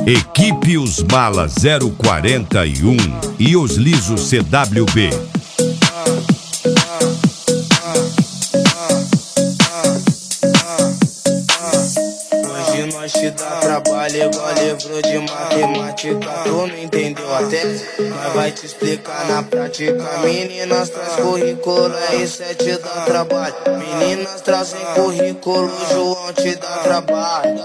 Equipe Os Mala 041 e os Lisos CWB. Hoje nós te dá trabalho igual livro de matemática. Tu não entendeu até? Nós vai te explicar na prática. Meninas traz currículo, R7 dá trabalho. Meninas trazem currículo, João te dá trabalho.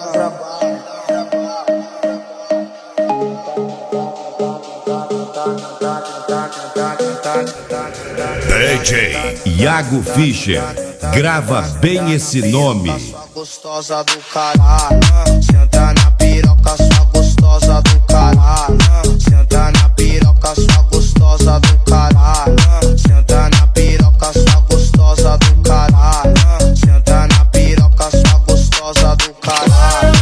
DJ Iago Fischer, grava bem esse nome. Sua gostosa do caralho, senta na piroca, sua gostosa do caralho. Senta na piroca, sua gostosa do caralho. Senta na piroca, sua gostosa do caralho. Senta na piroca, sua gostosa do caralho.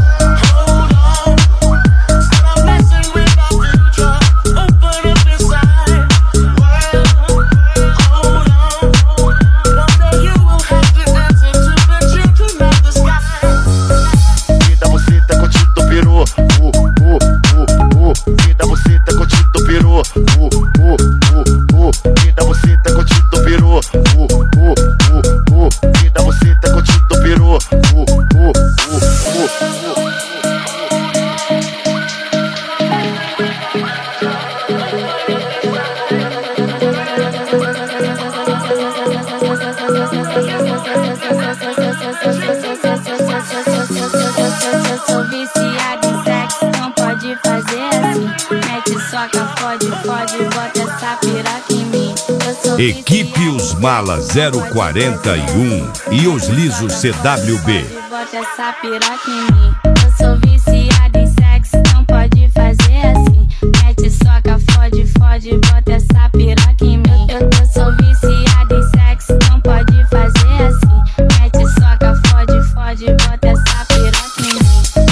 Sou viciada em sexo, não pode fazer assim. Mete soca, fode, bota essa piroca em mim. Equipe Os Mala 041 e os Lisos CWB. Bota essa piroca em mim. Eu sou viciada em sexo, não pode fazer assim. Mete soca, fode, bota essa piroca em mim. Eu sou viciada em sexo, não pode fazer assim. Mete soca, fode, bota essa piroca em mim.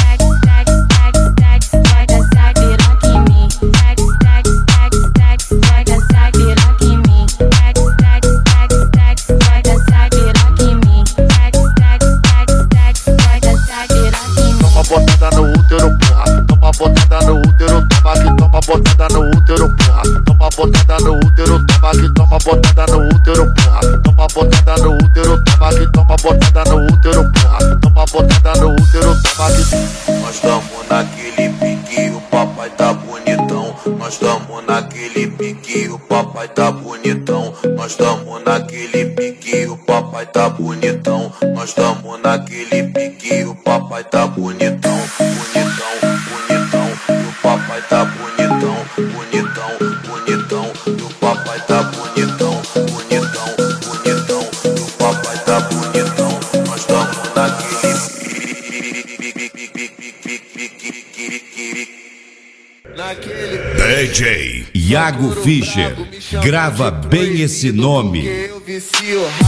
Botada no útero, porra. Toma botada no útero, toma que toma botada no útero, porra. Toma botada no útero, toma que toma botada no útero, porra. Toma botada no útero, toma que toma botada no útero, porra. Toma botada no útero, toma que. Nós tamo naquele pique, o papai tá bonitão. Nós tamo naquele pique, o papai tá bonitão. Nós tamo naquele pique, o papai tá bonitão. Nós tamo naquele pique, o papai tá bonitão. Bonitão, e o papai tá bonitão. Bonitão, e o papai tá bonitão. Bonitão, e o papai tá bonitão. Nós tamo naquele DJ Iago Fischer, grava bem esse nome. Eu vicio